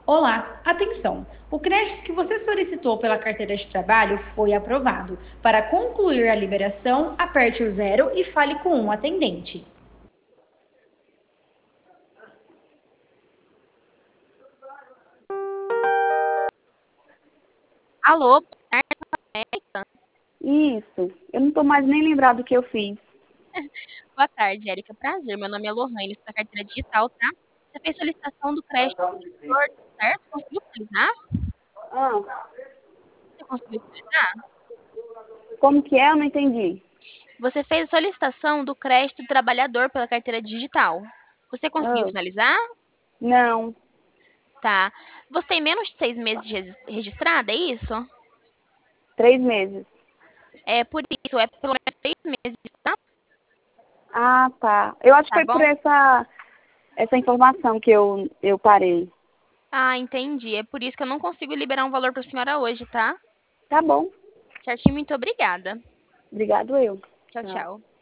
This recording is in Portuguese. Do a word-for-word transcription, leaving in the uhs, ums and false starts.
Olá, atenção! O crédito que você solicitou pela carteira de trabalho foi aprovado. Para concluir a liberação, aperte o zero e fale com um atendente. Alô, boa tarde, Érica. Isso. Eu não tô mais nem lembrado do que eu fiz. Boa tarde, Érica. Prazer, meu nome é Lohane, sou da carteira digital, tá? Você fez solicitação do crédito trabalhador, certo? Conseguiu finalizar? Ah, Você conseguiu finalizar? como que é? Eu não entendi. Você fez solicitação do crédito trabalhador pela carteira digital. Você conseguiu Ah, finalizar? não, Tá. Você tem menos de seis meses de regis- registrada, é isso? três meses. É por isso, é pelo menos seis meses, tá? Ah, tá. Eu acho que Tá foi por bom? essa, essa informação que eu, eu parei. Ah, entendi. É por isso que eu não consigo liberar um valor para a senhora hoje, tá? Tá bom. Certinho, muito obrigada. Obrigado eu. Tchau, Tchau. tchau.